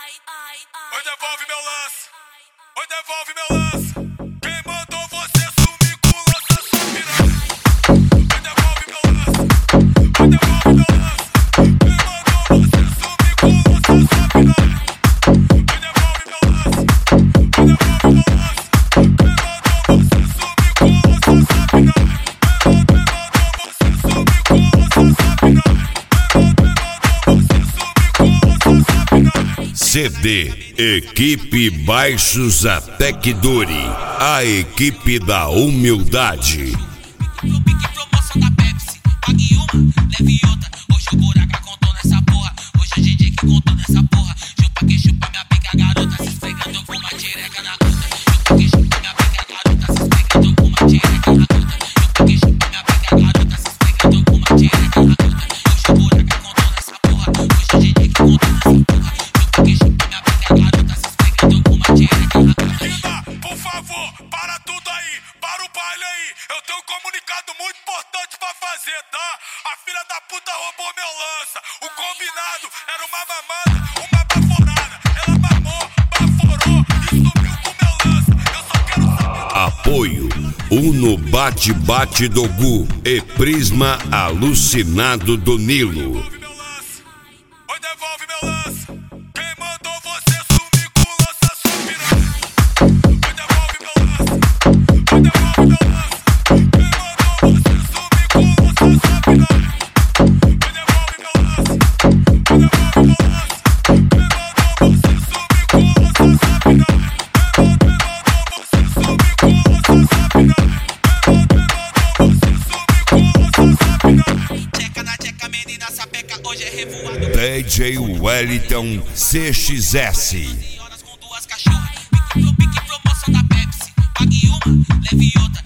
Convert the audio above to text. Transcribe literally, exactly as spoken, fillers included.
Oi, devolve meu lance. Oi, devolve meu lance. Quem mandou você sumir com o lança sua piranha? Oi, devolve meu lance. Oi, devolve meu lance. Quem mandou você sumir com o lança sua piranha? Oi, devolve meu lance. Oi, devolve meu lance. Quem mandou você sumir com o lança sua piranha? Quem mandou você sumir com o lança sua piranha? C D Equipe Baixos Até Que Dure, a equipe da humildade. No pique promoção da Pepsi, pague uma, leve outra. Hoje o buraca contou nessa porra. Hoje o D J que contou nessa porra. Chupa que chupa minha pica garota, se esfregando com uma tireca na conta. Chupa que chupa minha pica garota, se esfregando com uma tireca na conta. Chupa que chupa minha pica garota, se esfregando com uma tireca na conta. Hoje o buraca contou nessa porra. Hoje o D J que contou nessa porra. Chupa que chupa minha pica garota, se esfregando com uma tireca na conta. Rima, por favor, para tudo aí, para o baile aí. Eu tenho um comunicado muito importante pra fazer, tá? A filha da puta roubou meu lança. O combinado era uma mamada, uma baforada. Ela mamou, baforou e subiu com meu lança. Eu só quero saber. Apoio Uno Bate Bate do Gu e Prisma Alucinado do Nilo. Devolve meu lance. Oi, devolve meu lance. Quem mandou você sumir com o lança sua piranha? Oi, devolve meu lance. Oi, devolve meu lance. Quem mandou você sumir com o lança sua piranha? Oi, devolve meu lance. Oi, devolve meu lance. Quem mandou você sumir com o lança sua piranha? Quem mandou você sumir com o lança sua piranha? Quem mandou você sumir com o lança sua piranha? Tcheca na tcheca, menina sapeca, hoje é revoado. D J Wellington C X S. Horas com duas cachorras. No pique promoção da Pepsi, pague uma, leve outra.